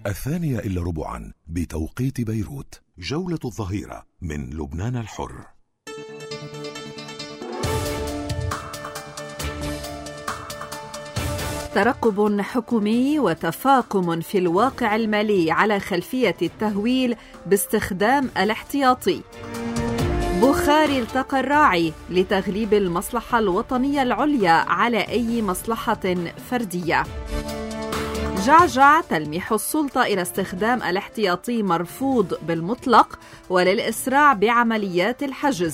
2:15 بتوقيت بيروت. جولة الظهيرة من لبنان الحر. ترقب حكومي وتفاقم في الواقع المالي على خلفية التهويل باستخدام الاحتياطي. بخاري التقى الراعي لتغليب المصلحة الوطنية العليا على أي مصلحة فردية. جعجع تلميح السلطة إلى استخدام الاحتياطي مرفوض بالمطلق وللإسراع بعمليات الحجز.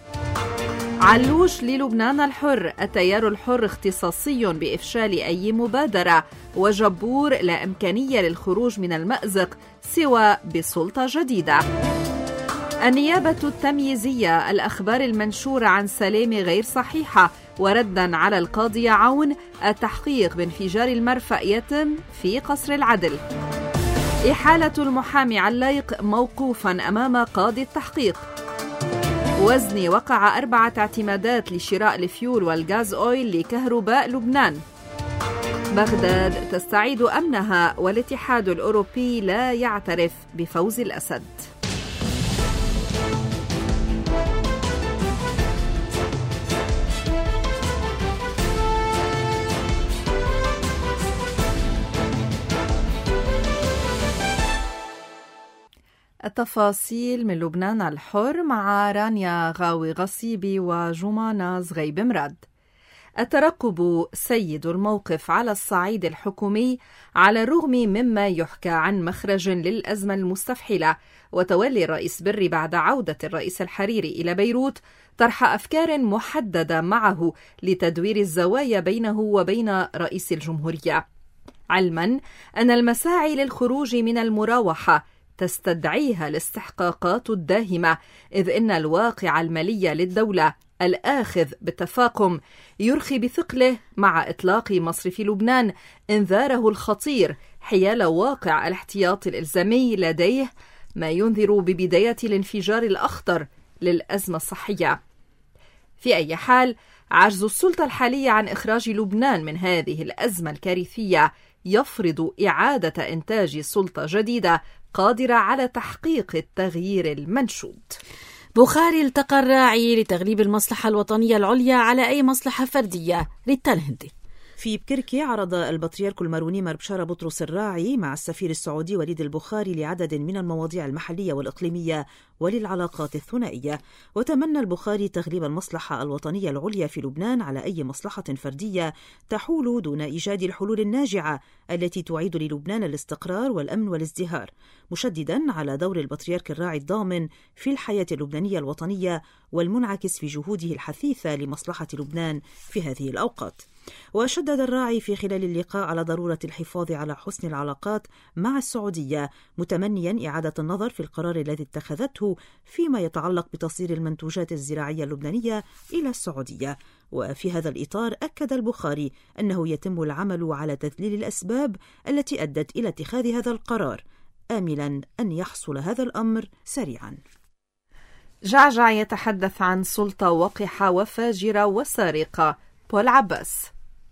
علوش للبنان الحر: التيار الحر اختصاصي بإفشال أي مبادرة، وجبور لا إمكانية للخروج من المأزق سوى بسلطة جديدة. النيابة التمييزية: الأخبار المنشورة عن سلامة غير صحيحة، ورداً على القاضي عون التحقيق بانفجار المرفأ يتم في قصر العدل. إحالة المحامي علايق موقوفاً أمام قاضي التحقيق. وزني وقع 4 اعتمادات لشراء الفيول والغاز أويل لكهرباء لبنان. بغداد تستعيد أمنها والاتحاد الأوروبي لا يعترف بفوز الأسد. التفاصيل من لبنان الحر مع رانيا غاوي غصيبي وجمانة زغيب مراد. الترقب سيد الموقف على الصعيد الحكومي على الرغم مما يحكى عن مخرج للأزمة المستفحلة، وتولي الرئيس بري بعد عودة الرئيس الحريري إلى بيروت طرح أفكار محددة معه لتدوير الزوايا بينه وبين رئيس الجمهورية، علما أن المساعي للخروج من المراوحة تستدعيها الاستحقاقات الداهمة، إذ إن الواقع المالي للدولة الآخذ بالتفاقم يرخي بثقله مع إطلاق مصرف لبنان إنذاره الخطير حيال واقع الاحتياط الإلزامي لديه، ما ينذر ببداية الانفجار الأخطر للأزمة الصحية. في أي حال، عجز السلطة الحالية عن إخراج لبنان من هذه الأزمة الكارثية يفرض إعادة إنتاج سلطة جديدة قادرة على تحقيق التغيير المنشود. بخاري التقى الراعي لتغليب المصلحة الوطنية العليا على أي مصلحة فردية. ريتا الهندي. في بكركي عرض البطريرك الماروني مربشارة بطرس الراعي مع السفير السعودي وليد البخاري لعدد من المواضيع المحلية والإقليمية وللعلاقات الثنائية، وتمنى البخاري تغليب المصلحة الوطنية العليا في لبنان على أي مصلحة فردية تحول دون إيجاد الحلول الناجعة التي تعيد للبنان الاستقرار والأمن والازدهار، مشددا على دور البطريرك الراعي الضامن في الحياة اللبنانية الوطنية والمنعكس في جهوده الحثيثة لمصلحة لبنان في هذه الأوقات. وشدد الراعي في خلال اللقاء على ضرورة الحفاظ على حسن العلاقات مع السعودية، متمنيا إعادة النظر في القرار الذي اتخذته فيما يتعلق بتصدير المنتوجات الزراعية اللبنانية إلى السعودية. وفي هذا الإطار أكد البخاري أنه يتم العمل على تذليل الأسباب التي أدت إلى اتخاذ هذا القرار، آملا أن يحصل هذا الأمر سريعا. جعجع يتحدث عن سلطة وقحة وفاجرة وسارقة. بول عباس.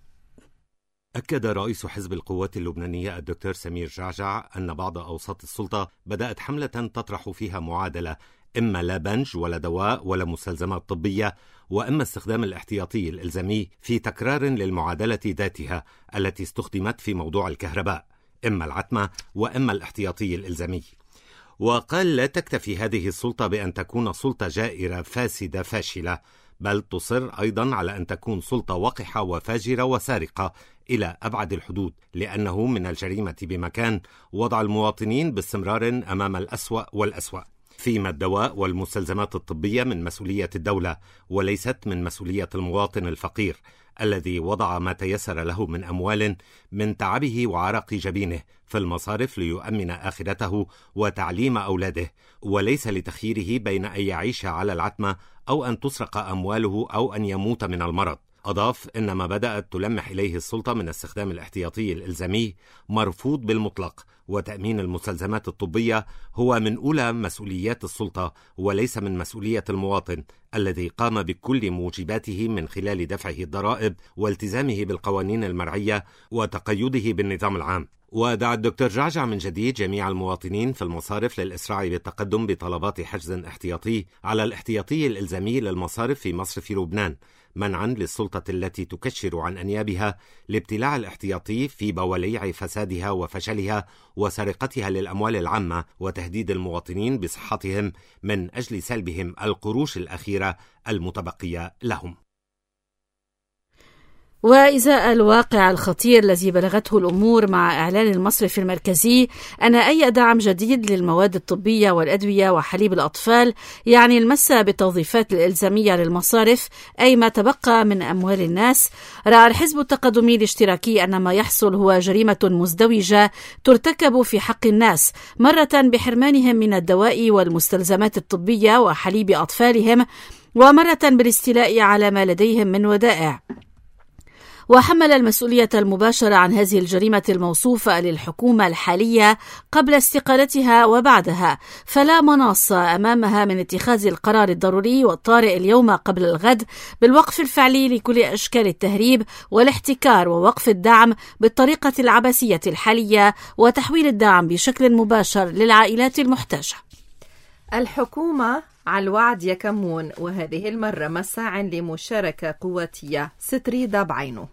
أكد رئيس حزب القوات اللبنانية الدكتور سمير جعجع أن بعض أوساط السلطة بدأت حملة تطرح فيها معادلة: إما لا بنج ولا دواء ولا مستلزمات طبية، وإما استخدام الاحتياطي الإلزامي في تكرار للمعادلة ذاتها التي استخدمت في موضوع الكهرباء، إما العتمة وإما الاحتياطي الإلزامي. وقال لا تكتفي هذه السلطة بأن تكون سلطة جائرة فاسدة فاشلة، بل تصر أيضا على أن تكون سلطة وقحة وفاجرة وسارقة إلى أبعد الحدود، لأنه من الجريمة بمكان وضع المواطنين باستمرار أمام الأسوأ والأسوأ، فيما الدواء والمستلزمات الطبية من مسؤولية الدولة وليست من مسؤولية المواطن الفقير الذي وضع ما تيسر له من أموال من تعبه وعرق جبينه في المصارف ليؤمن آخرته وتعليم أولاده، وليس لتخييره بين أن يعيش على العتمة أو أن تسرق أمواله أو أن يموت من المرض. أضاف إن ما بدأت تلمح إليه السلطة من استخدام الاحتياطي الإلزامي مرفوض بالمطلق، وتأمين المستلزمات الطبية هو من أولى مسؤوليات السلطة وليس من مسؤولية المواطن الذي قام بكل موجباته من خلال دفعه الضرائب والتزامه بالقوانين المرعية وتقيده بالنظام العام. ودعا الدكتور جعجع من جديد جميع المواطنين في المصارف للإسراع بالتقدم بطلبات حجز احتياطي على الاحتياطي الإلزامي للمصارف في مصرف لبنان، منعا للسلطة التي تكشر عن أنيابها لابتلاع الاحتياطي في بوليع فسادها وفشلها وسرقتها للأموال العامة، وتهديد المواطنين بصحتهم من أجل سلبهم القروش الأخيرة المتبقية لهم. وإزاء الواقع الخطير الذي بلغته الأمور مع إعلان المصرف المركزي أن أي دعم جديد للمواد الطبية والأدوية وحليب الأطفال يعني المس بالتوظيفات الإلزامية للمصارف أي ما تبقى من أموال الناس، رأى الحزب التقدمي الاشتراكي أن ما يحصل هو جريمة مزدوجة ترتكب في حق الناس، مرة بحرمانهم من الدواء والمستلزمات الطبية وحليب أطفالهم، ومرة بالاستيلاء على ما لديهم من ودائع. وحمل المسؤولية المباشرة عن هذه الجريمة الموصوفة للحكومة الحالية قبل استقالتها وبعدها، فلا مناص أمامها من اتخاذ القرار الضروري والطارئ اليوم قبل الغد بالوقف الفعلي لكل أشكال التهريب والاحتكار ووقف الدعم بالطريقة العبثية الحالية وتحويل الدعم بشكل مباشر للعائلات المحتاجة. الحكومة على الوعد يا كمون، وهذه المرة مساع لمشاركة قواتية ستريدة بعينه.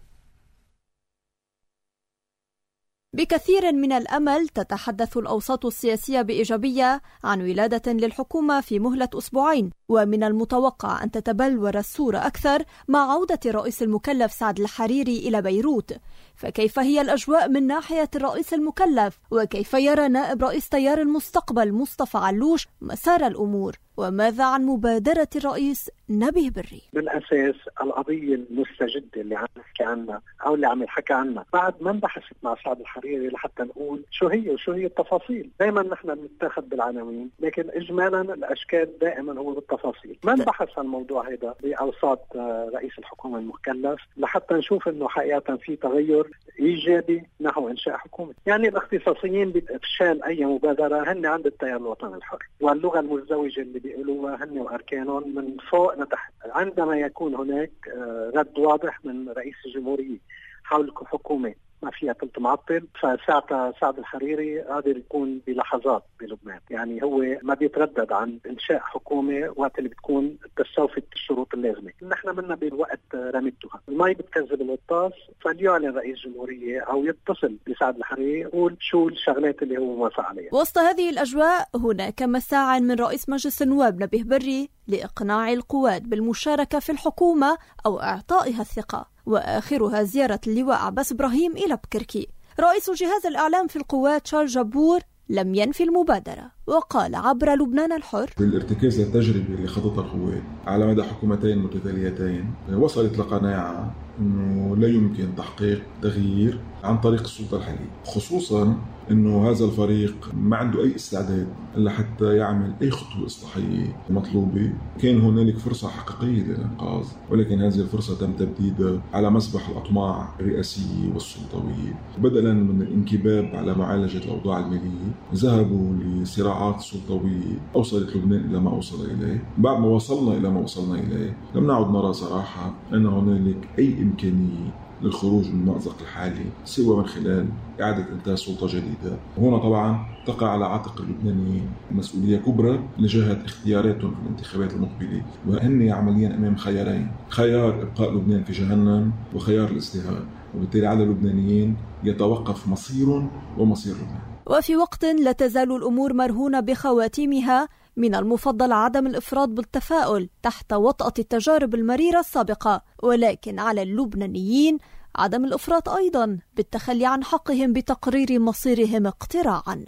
بكثير من الأمل تتحدث الأوساط السياسية بإيجابية عن ولادة للحكومة في مهلة أسبوعين، ومن المتوقع أن تتبلور الصورة أكثر مع عودة الرئيس المكلف سعد الحريري إلى بيروت. فكيف هي الأجواء من ناحية الرئيس المكلف؟ وكيف يرى نائب رئيس تيار المستقبل مصطفى علوش مسار الأمور؟ وماذا عن مبادرة الرئيس نبيه بري؟ بالأساس القضية المستجدة اللي عم نحكي عنها أو اللي عم يحكي عنها بعد ما انبحثت مع سعد الحريري لحتى نقول شو هي وشو هي التفاصيل. دائما نحن بنتاخذ بالعناوين، لكن إجمالا الأشكال دائما هو بالتفاصيل. ما انبحث الموضوع هذا بأوساط رئيس الحكومة المكلف لحتى نشوف إنه حقيقة في تغير إيجابي نحو إنشاء حكومة. يعني الاختصاصيين بإفشال أي مبادرة هن عند التيار الوطني الحر، واللغة المزدوجة اللي بيقولوها هن وأركانهم من فوق لتحت. عندما يكون هناك رد واضح من رئيس الجمهورية حول حكومة ما فيها ثلث معطل، فساعتها سعد الحريري قادر يكون بلحظات بلبنان. يعني هو ما بيتردد عن إنشاء حكومة وقت اللي بتكون تستوفي الشروط اللازمة. نحن منا بالوقت رميتها المي بتكذب الوطاس، فليعلن رئيس الجمهورية أو يتصل بسعد الحريري يقول شو الشغلات اللي هو موافق عليها. وسط هذه الأجواء هناك مساع من رئيس مجلس النواب نبيه بري لإقناع القوات بالمشاركة في الحكومة أو إعطائها الثقة، وآخرها زيارة اللواء عباس إبراهيم إلى بكركي. رئيس جهاز الإعلام في القوات شارل جبور لم ينفي المبادرة وقال عبر لبنان الحر: بالارتكاز للتجربة اللي خضتها القوات على مدى حكومتين متتاليتين وصلت لقناعة أنه لا يمكن تحقيق تغيير عن طريق السلطة الحالية، خصوصا أنه هذا الفريق ما عنده أي استعداد إلا حتى يعمل أي خطوة إصلاحية مطلوبة. كان هنالك فرصة حقيقية للإنقاذ، ولكن هذه الفرصة تم تبديدها على مسبح الأطماع الرئاسية والسلطوية. بدلا من الانكباب على معالجة الأوضاع المالية ذهبوا لصراعات سلطوية أوصلت لبنان إلى ما أوصل إليه. بعد ما وصلنا إلى ما وصلنا إليه لم نعد نرى صراحة أن هنالك أي إمكانية للخروج من المأزق الحالي سوى من خلال إعادة إنتاج سلطة جديدة. وهنا طبعا تقع على عاتق اللبنانيين مسؤولية كبرى لجهة اختياراتهم في الانتخابات المقبلة، وهن عمليا أمام خيارين: خيار إبقاء لبنان في جهنم وخيار الازدهار، وبالتالي على اللبنانيين يتوقف مصيرهم ومصير لبنان. وفي وقت لا تزال الأمور مرهونة بخواتيمها، من المفضل عدم الإفراط بالتفاؤل تحت وطأة التجارب المريرة السابقة، ولكن على اللبنانيين عدم الإفراط أيضا بالتخلي عن حقهم بتقرير مصيرهم اقتراعا.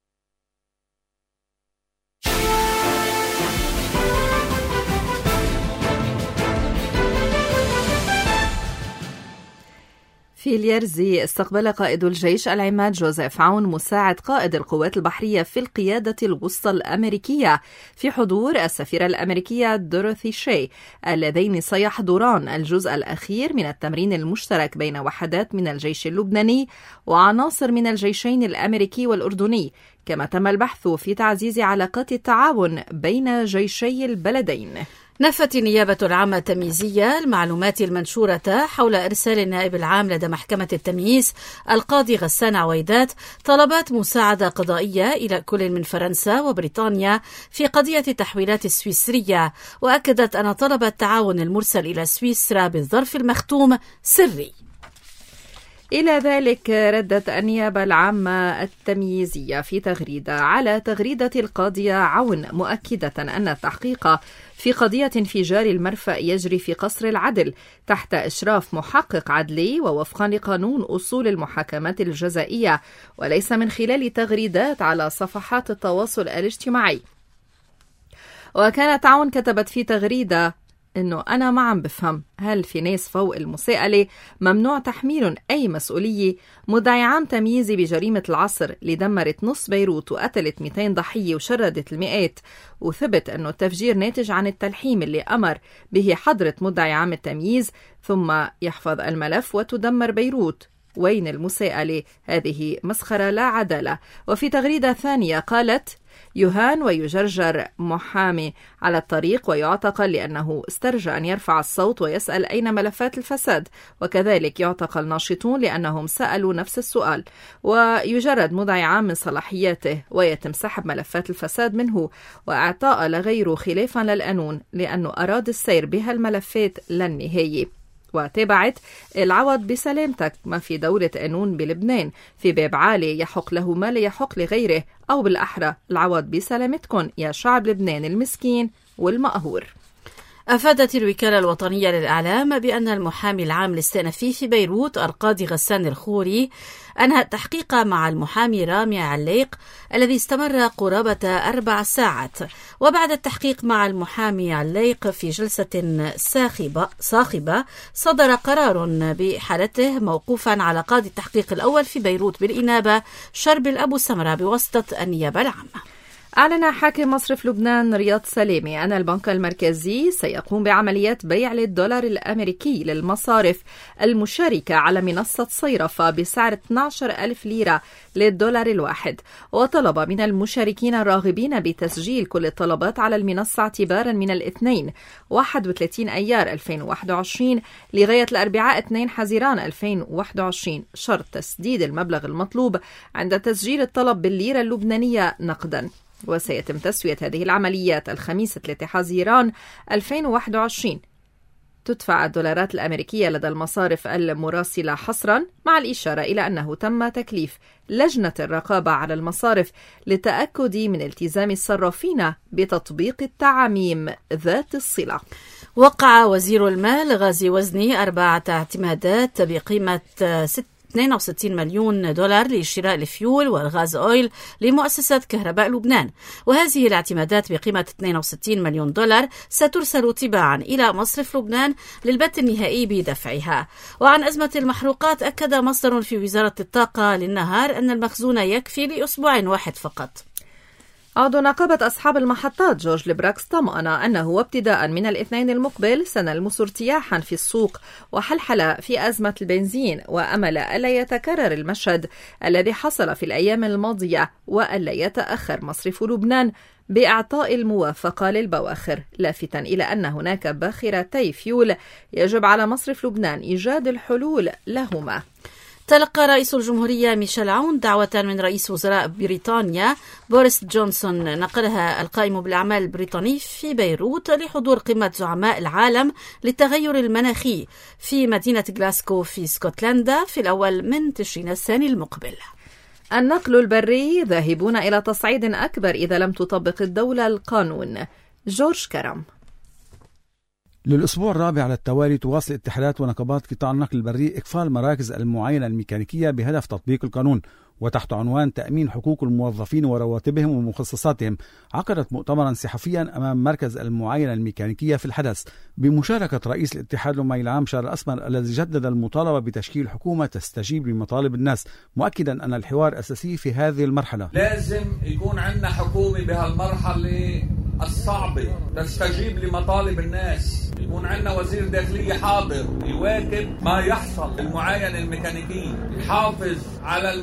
في اليرزي استقبل قائد الجيش العماد جوزيف عون مساعد قائد القوات البحرية في القيادة الوسطى الأمريكية في حضور السفيرة الأمريكية دوريثي شي، اللذين سيحضران الجزء الأخير من التمرين المشترك بين وحدات من الجيش اللبناني وعناصر من الجيشين الأمريكي والأردني. كما تم البحث في تعزيز علاقات التعاون بين جيشي البلدين. نفت النيابة العامة التمييزية المعلومات المنشورة حول إرسال النائب العام لدى محكمة التمييز القاضي غسان عويدات طلبات مساعدة قضائية إلى كل من فرنسا وبريطانيا في قضية التحويلات السويسرية، وأكدت أن طلب التعاون المرسل إلى سويسرا بالظرف المختوم سري. إلى ذلك ردت النيابة العامة التمييزية في تغريدة على تغريدة القاضية عون، مؤكدة أن التحقيق في قضية انفجار المرفأ يجري في قصر العدل تحت إشراف محقق عدلي ووفقا لقانون أصول المحاكمات الجزائية، وليس من خلال تغريدات على صفحات التواصل الاجتماعي. وكانت عون كتبت في تغريدة إنه أنا ما عم بفهم، هل في ناس فوق المساءلة ممنوع تحميلهم أي مسؤولية؟ مدعي عام تمييزي بجريمة العصر اللي دمرت نص بيروت وقتلت 200 ضحية وشردت المئات، وثبت أنه التفجير ناتج عن التلحيم اللي أمر به حضرة مدعي عام التمييز، ثم يحفظ الملف وتدمر بيروت. وين المساءلة؟ هذه مسخرة لا عدالة. وفي تغريدة ثانية قالت: يهان ويجرجر محامي على الطريق ويعتقل لأنه استرجى أن يرفع الصوت ويسأل أين ملفات الفساد، وكذلك يعتقل ناشطون لأنهم سألوا نفس السؤال، ويجرد مدعي عام من صلاحياته ويتم سحب ملفات الفساد منه وإعطاء لغيره خلافا للقانون لأنه أراد السير بها الملفات للنهاية. وتابعت: العوض بسلامتك، ما في دولة قانون بلبنان، في باب عالي يحق له ما لا يحق لغيره، أو بالأحرى العوض بسلامتكم يا شعب لبنان المسكين والمقهور. أفادت الوكالة الوطنية للإعلام بأن المحامي العام الاستئنافي في بيروت القاضي غسان الخوري أنهى التحقيق مع المحامي رامي عليق الذي استمر قرابة 4 ساعات. وبعد التحقيق مع المحامي عليق في جلسة صاخبة صدر قرار بحالته موقوفا على قاضي التحقيق الأول في بيروت بالإنابة شربل أبو سمرة بواسطة النيابة العامة. أعلن حاكم مصرف لبنان رياض سلامي أن البنك المركزي سيقوم بعمليات بيع للدولار الأمريكي للمصارف المشاركة على منصة صيرفة بسعر 12,000 ليرة للدولار الواحد، وطلب من المشاركين الراغبين بتسجيل كل الطلبات على المنصة اعتبارا من الاثنين 31 أيار 2021 لغاية الأربعاء 2 حزيران 2021، شرط تسديد المبلغ المطلوب عند تسجيل الطلب بالليرة اللبنانية نقدا. وسيتم تسوية هذه العمليات الخميس 3 حزيران 2021. تدفع الدولارات الأمريكية لدى المصارف المراسلة حصرا، مع الإشارة إلى أنه تم تكليف لجنة الرقابة على المصارف للتأكد من التزام الصرافين بتطبيق التعاميم ذات الصلة. وقع وزير المال غازي وزني 4 اعتمادات بقيمة 62 مليون دولار لشراء الفيول والغاز أويل لمؤسسة كهرباء لبنان، وهذه الاعتمادات بقيمة 62 مليون دولار سترسل تباعا إلى مصرف لبنان للبت النهائي بدفعها. وعن أزمة المحروقات أكد مصدر في وزارة الطاقة للنهار أن المخزون يكفي لأسبوع واحد فقط. عضو نقابة أصحاب المحطات جورج لبراكس طمأن أنه وابتداء من الاثنين المقبل سنلمس ارتياحا في السوق وحلحلة في أزمة البنزين، وأمل ألا يتكرر المشهد الذي حصل في الأيام الماضية وألا يتأخر مصرف لبنان بإعطاء الموافقة للبواخر، لافتا إلى أن هناك باخرتي فيول يجب على مصرف لبنان إيجاد الحلول لهما. تلقى رئيس الجمهورية ميشيل عون دعوة من رئيس وزراء بريطانيا بوريس جونسون، نقلها القائم بالأعمال البريطاني في بيروت لحضور قمة زعماء العالم للتغير المناخي في مدينة غلاسكو في اسكتلندا في الأول من تشرين الثاني المقبل. النقل البري ذاهبون إلى تصعيد أكبر إذا لم تطبق الدولة القانون. جورج كرم. للأسبوع الرابع على التوالي تواصل اتحادات ونقابات قطاع النقل البري إقفال مراكز المعاينة الميكانيكية بهدف تطبيق القانون، وتحت عنوان تأمين حقوق الموظفين ورواتبهم ومخصصاتهم عقدت مؤتمرا صحفيا أمام مركز المعاينة الميكانيكية في الحدث بمشاركة رئيس الاتحاد العمالي العام شارل الأسمر الذي جدد المطالبة بتشكيل حكومة تستجيب لمطالب الناس، مؤكدا أن الحوار أساسي في هذه المرحلة. لازم يكون عندنا حكومة بهالمرحلة الصعبة تستجيب لمطالب الناس، يكون عندنا وزير داخلية حاضر يواكب ما يحصل، المعاينة الميكانيكية يحافظ على المعاينة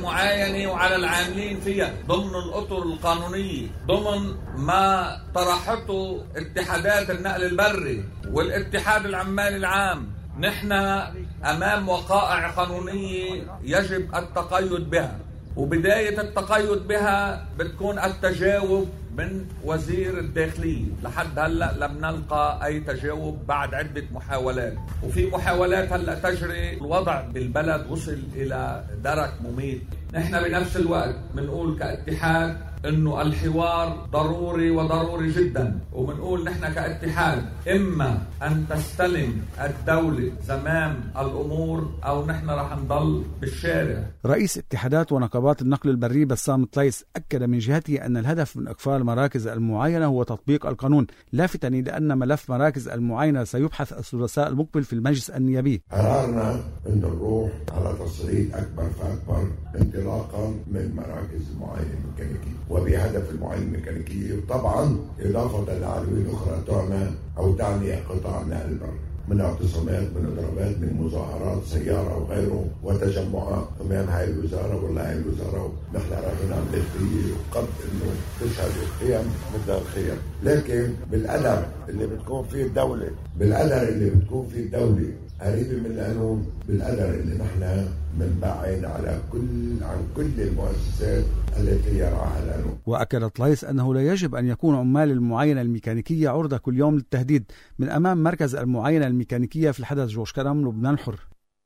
المعاينة وعلى العاملين فيها ضمن الأطر القانونية، ضمن ما طرحته اتحادات النقل البري والاتحاد العمالي العام. نحن أمام وقائع قانونية يجب التقيد بها، وبداية التقيد بها بتكون التجاوب من وزير الداخلية. لحد هلأ لم نلقى أي تجاوب بعد عدة محاولات، وفي محاولات هلأ تجري. الوضع بالبلد وصل إلى درك مميت. نحن بنفس الوقت بنقول كاتحاد إنه الحوار ضروري وضروري جدا، وبنقول نحن كاتحاد إما أن تستلم الدولة زمام الأمور أو نحن رح نضل بالشارع. رئيس اتحادات ونقابات النقل البري بسام طليس أكد من جهته أن الهدف من إقفال مراكز المعاينة هو تطبيق القانون، لافتا إلى أن ملف مراكز المعاينة سيبحث الثلاثاء المقبل في المجلس النيابي. قررنا أن نروح على تصعيد أكبر فأكبر انطلاقا من مراكز المعاينة الميكانيكية وبهدف المعاينة الميكانيكية، وطبعا إضافة لعناوين أخرى تعنى أو تعني قطاع النقل البري من اعتصامات، من اضرابات، من مظاهرات سيارة وغيره وتجمعات أمام هاي الوزارة ولا هاي الوزارة. نحن رايحين عن داخلية قد إنه تشهد القيم مثل الخير، لكن بالقدر اللي بتكون فيه الدولة، بالقدر اللي بتكون فيه الدولة قريبة من القانون، بالقدر اللي نحن منبعين عن كل المؤسسات التي يرعاها القانون. وأكد طليس أنه لا يجب أن يكون عمال المعاينة الميكانيكية عرضة كل يوم للتهديد من أمام مركز المعاينة الميكانيكية في الحدث جورج كرم لبنان الحر.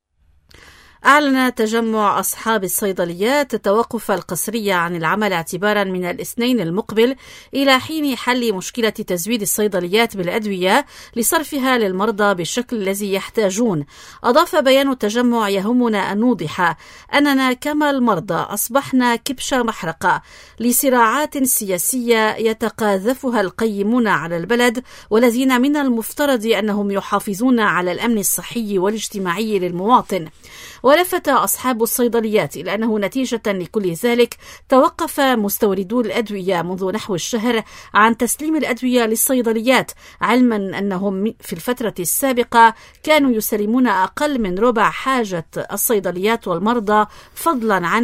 أعلن تجمع أصحاب الصيدليات التوقف القسري عن العمل اعتبارا من الاثنين المقبل إلى حين حل مشكلة تزويد الصيدليات بالأدوية لصرفها للمرضى بالشكل الذي يحتاجون. أضاف بيان التجمع: يهمنا أن نوضح أننا كما المرضى أصبحنا كبشة محرقة لصراعات سياسية يتقاذفها القيمون على البلد، والذين من المفترض أنهم يحافظون على الأمن الصحي والاجتماعي للمواطن. ولفت أصحاب الصيدليات إلى أنه نتيجة لكل ذلك توقف مستوردو الأدوية منذ نحو الشهر عن تسليم الأدوية للصيدليات، علما أنهم في الفترة السابقة كانوا يسلمون أقل من ربع حاجة الصيدليات والمرضى، فضلا عن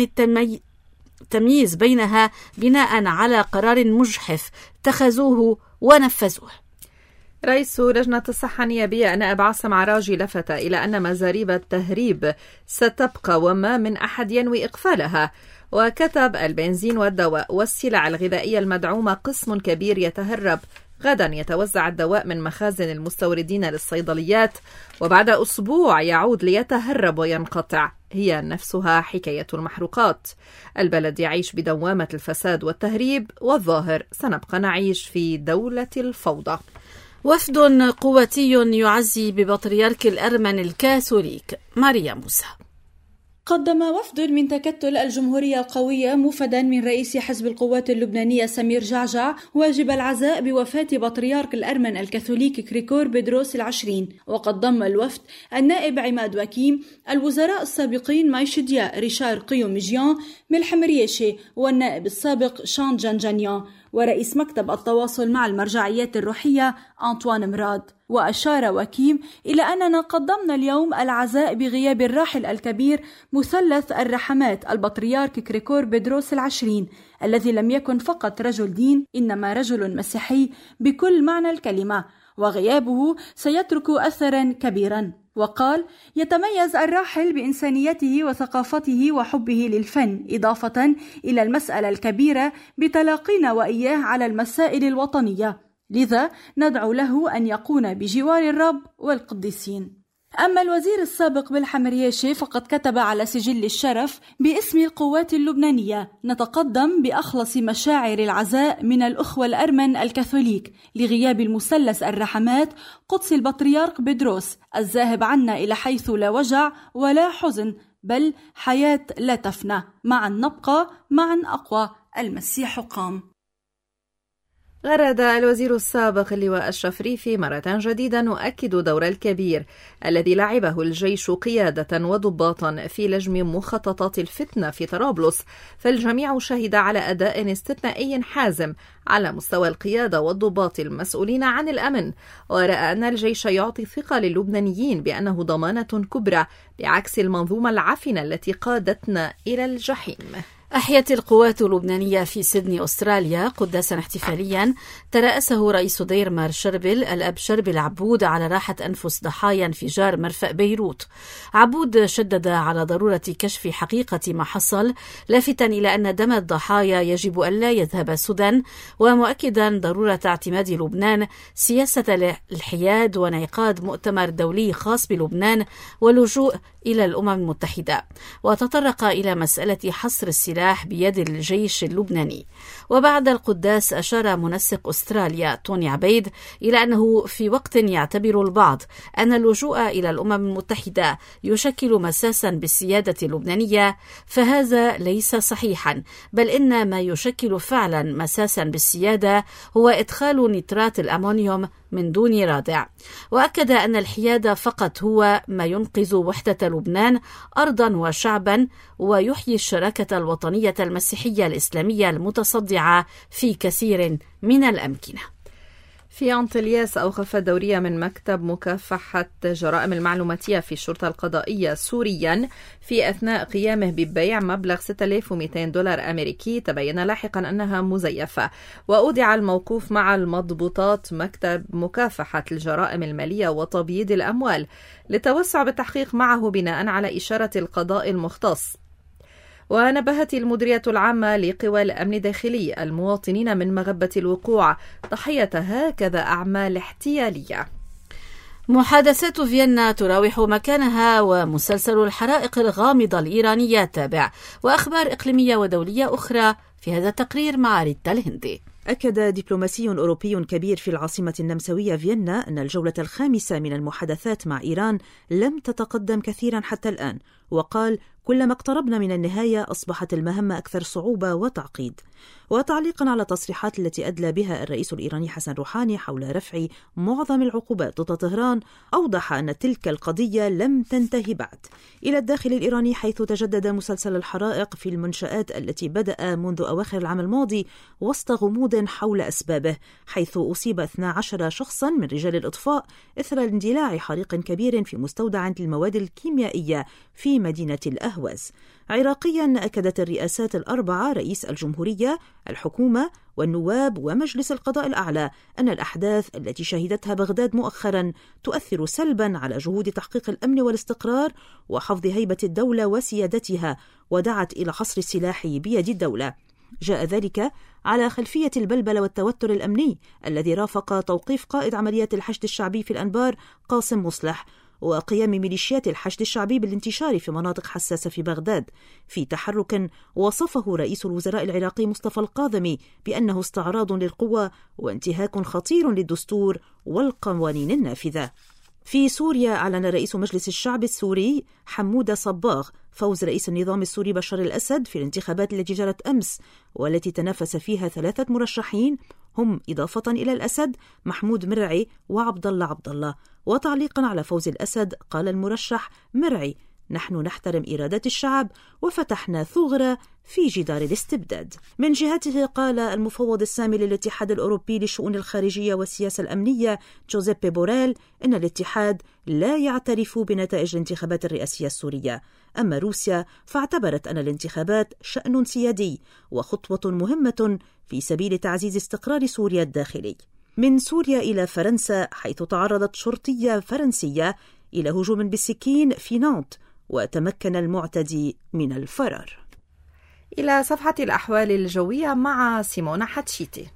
التمييز بينها بناء على قرار مجحف اتخذوه ونفذوه. رئيس لجنة الصحة النيابية نائب عاصم عراجي لفت إلى أن مزاريب التهريب ستبقى وما من أحد ينوي إقفالها، وكتب: البنزين والدواء والسلع الغذائية المدعومة قسم كبير يتهرب. غدا يتوزع الدواء من مخازن المستوردين للصيدليات، وبعد أسبوع يعود ليتهرب وينقطع. هي نفسها حكاية المحروقات. البلد يعيش بدوامة الفساد والتهريب، والظاهر سنبقى نعيش في دولة الفوضى. وفد قواتي يعزي ببطريرك الأرمن الكاثوليك ماريا موسى. قدم وفد من تكتل الجمهورية القوية موفدا من رئيس حزب القوات اللبنانية سمير جعجع واجب العزاء بوفاة بطريرك الأرمن الكاثوليك كريكور بيدروس العشرين. وقد ضم الوفد النائب عماد وكيم، الوزراء السابقين مايشديا ريشار قيوم جيان ملحم رياشي، والنائب السابق شان جانجانيان، ورئيس مكتب التواصل مع المرجعيات الروحية أنطوان مراد. وأشار وكيم إلى أننا قدمنا اليوم العزاء بغياب الراحل الكبير مثلث الرحمات البطريرك كريكور بيدروس العشرين، الذي لم يكن فقط رجل دين، إنما رجل مسيحي بكل معنى الكلمة، وغيابه سيترك أثرا كبيرا. وقال: يتميز الراحل بإنسانيته وثقافته وحبه للفن، إضافة إلى المسألة الكبيرة بتلاقينا وإياه على المسائل الوطنية، لذا ندعو له أن يكون بجوار الرب والقديسين. أما الوزير السابق ملحم رياشي فقد كتب على سجل الشرف باسم القوات اللبنانية: نتقدم بأخلص مشاعر العزاء من الأخوة الأرمن الكاثوليك لغياب المثلث الرحمات قدس البطريرك بيدروس، الذاهب عنا إلى حيث لا وجع ولا حزن بل حياة لا تفنى. معا نبقى، معا أقوى، المسيح قام. غرد الوزير السابق اللواء الشفريفي مرة جديدة نؤكد دور الكبير الذي لعبه الجيش قيادة وضباطا في لجم مخططات الفتنة في طرابلس، فالجميع شهد على أداء استثنائي حازم على مستوى القيادة والضباط المسؤولين عن الأمن، ورأى أن الجيش يعطي ثقة للبنانيين بأنه ضمانة كبرى بعكس المنظومة العفنة التي قادتنا إلى الجحيم. أحيت القوات اللبنانية في سيدني أستراليا قداسا احتفاليا ترأسه رئيس دير مار شربل الأب شربل عبود على راحة أنفس ضحايا انفجار مرفأ بيروت. عبود شدد على ضرورة كشف حقيقة ما حصل، لافتا إلى أن دم الضحايا يجب ألا يذهب سدى، ومؤكدا ضرورة اعتماد لبنان سياسة الحياد وانعقاد مؤتمر دولي خاص بلبنان واللجوء إلى الأمم المتحدة. وتطرق إلى مسألة حصر السلاح بيد الجيش اللبناني. وبعد القداس أشار منسق أستراليا توني عبيد إلى أنه في وقت يعتبر البعض أن اللجوء إلى الأمم المتحدة يشكل مساسا بالسيادة اللبنانية، فهذا ليس صحيحا، بل إن ما يشكل فعلا مساسا بالسيادة هو إدخال نترات الأمونيوم من دون رادع. وأكد أن الحياد فقط هو ما ينقذ وحدة لبنان أرضا وشعبا ويحيي الشراكة الوطنية المسيحية الإسلامية المتصدعة في كثير من الأمكنة. في أنطلياس أوقف دورية من مكتب مكافحة جرائم المعلوماتية في الشرطة القضائية سوريا في أثناء قيامه ببيع مبلغ $6,200 أمريكي تبين لاحقا أنها مزيفة. وأودع الموقوف مع المضبوطات مكتب مكافحة الجرائم المالية وتبييض الأموال للتوسع بالتحقيق معه بناء على إشارة القضاء المختص. ونبهت المديرية العامة لقوى الأمن الداخلي المواطنين من مغبة الوقوع ضحية هكذا أعمال احتيالية. محادثات فيينا تراوح مكانها، ومسلسل الحرائق الغامضة الإيرانية تابع، وأخبار إقليمية ودولية أخرى في هذا التقرير مع ريتا الهندي. أكد دبلوماسي أوروبي كبير في العاصمة النمساوية فيينا أن الجولة الخامسة من المحادثات مع إيران لم تتقدم كثيرا حتى الآن، وقال: كلما اقتربنا من النهاية أصبحت المهمة أكثر صعوبة وتعقيد. وتعليقا على التصريحات التي أدلى بها الرئيس الإيراني حسن روحاني حول رفع معظم العقوبات ضد طهران، أوضح أن تلك القضية لم تنتهي بعد. إلى الداخل الإيراني، حيث تجدد مسلسل الحرائق في المنشآت التي بدأ منذ أواخر العام الماضي وسط غموض حول أسبابه، حيث أصيب 12 شخصا من رجال الإطفاء إثر اندلاع حريق كبير في مستودع للمواد الكيميائية في مدينة الأهواز. عراقيا، أكدت الرئاسات الأربعة رئيس الجمهورية، الحكومة والنواب ومجلس القضاء الأعلى أن الأحداث التي شهدتها بغداد مؤخرا تؤثر سلبا على جهود تحقيق الأمن والاستقرار وحفظ هيبة الدولة وسيادتها، ودعت إلى حصر السلاح بيد الدولة. جاء ذلك على خلفية البلبلة والتوتر الأمني الذي رافق توقيف قائد عمليات الحشد الشعبي في الأنبار قاسم مصلح، وقيام ميليشيات الحشد الشعبي بالانتشار في مناطق حساسة في بغداد، في تحرك وصفه رئيس الوزراء العراقي مصطفى القاضمي بأنه استعراض للقوة وانتهاك خطير للدستور والقوانين النافذة. في سوريا، أعلن رئيس مجلس الشعب السوري حمود صباغ فوز رئيس النظام السوري بشار الأسد في الانتخابات التي جرت أمس، والتي تنافس فيها 3 مرشحين هم إضافة إلى الأسد محمود مرعي وعبد الله. وتعليقا على فوز الأسد، قال المرشح مرعي: نحن نحترم إرادة الشعب وفتحنا ثغرة في جدار الاستبداد. من جهته، قال المفوض السامي للاتحاد الأوروبي للشؤون الخارجية والسياسة الأمنية جوزيبي بوريل إن الاتحاد لا يعترف بنتائج الانتخابات الرئاسية السورية. أما روسيا فاعتبرت أن الانتخابات شأن سيادي وخطوة مهمة في سبيل تعزيز استقرار سوريا الداخلي. من سوريا إلى فرنسا، حيث تعرضت شرطية فرنسية إلى هجوم بالسكين في نانت وتمكن المعتدي من الفرار. إلى صفحة الأحوال الجوية مع سيمونا حتشيتي.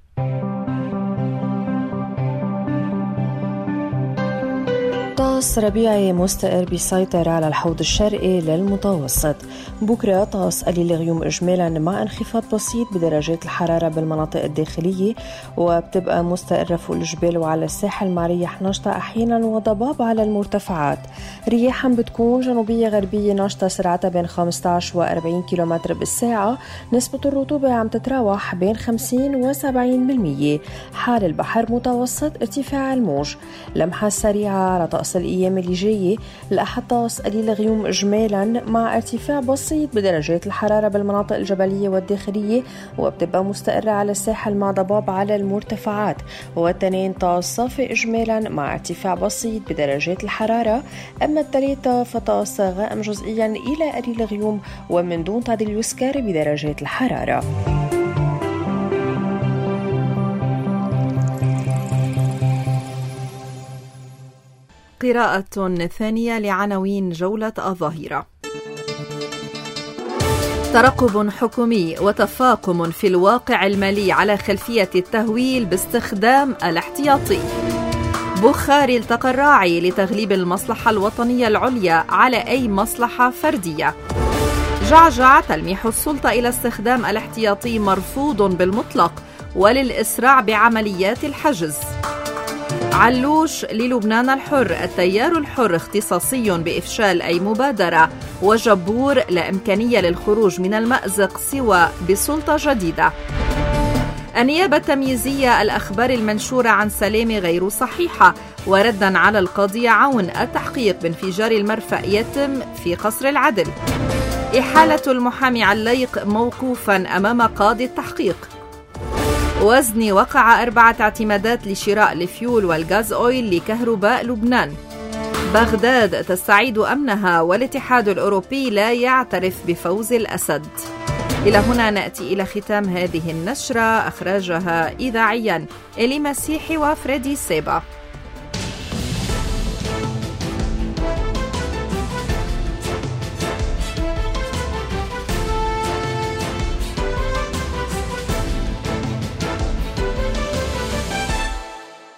طقس ربيعي مستقر بيسيطر على الحوض الشرقي للمتوسط. بكرة طقس قليل غيوم إجمالا مع انخفاض بسيط بدرجات الحرارة بالمناطق الداخلية، وبتبقى مستقرة فوق الجبال وعلى الساحل مع رياح نشطة أحيانا وضباب على المرتفعات. رياحا بتكون جنوبية غربية نشطة سرعتها بين 15 و40 كيلومتر بالساعة. نسبة الرطوبة عم تتراوح بين 50 و70%. حال البحر متوسط ارتفاع الموج. لمحة سريعة على طقس طقس الأيام اللي جاية. الأحد طقس قليل غيوم إجمالا مع ارتفاع بسيط بدرجات الحرارة بالمناطق الجبلية والداخلية، وبتبقى مستقرة على الساحل مع ضباب على المرتفعات. والتنين طقس صافي إجمالا مع ارتفاع بسيط بدرجات الحرارة. أما الثلاثة فطقس غائم جزئيا إلى قليل غيوم ومن دون تعديل يسكر بدرجات الحرارة. قراءة ثانية لعناوين جولة الظهيرة. ترقب حكومي وتفاقم في الواقع المالي على خلفية التهويل باستخدام الاحتياطي. بخاري التقى الراعي لتغليب المصلحة الوطنية العليا على أي مصلحة فردية. جعجع تلميح السلطة إلى استخدام الاحتياطي مرفوض بالمطلق وللإسراع بعمليات الحجز. علوش للبنان الحر، التيار الحر اختصاصي بإفشال أي مبادرة، وجبور لا إمكانية للخروج من المأزق سوى بسلطة جديدة. النيابة التمييزية، الأخبار المنشورة عن سلامة غير صحيحة، وردا على القاضي عون، التحقيق بانفجار المرفأ يتم في قصر العدل. إحالة المحامي عليق موقوفا أمام قاضي التحقيق. وزني وقع 4 اعتمادات لشراء الفيول والغاز أويل لكهرباء لبنان. بغداد تستعيد أمنها والاتحاد الأوروبي لا يعترف بفوز الأسد. إلى هنا نأتي إلى ختام هذه النشرة، أخرجها إذاعيا إلي مسيحي وفريدي سيبا.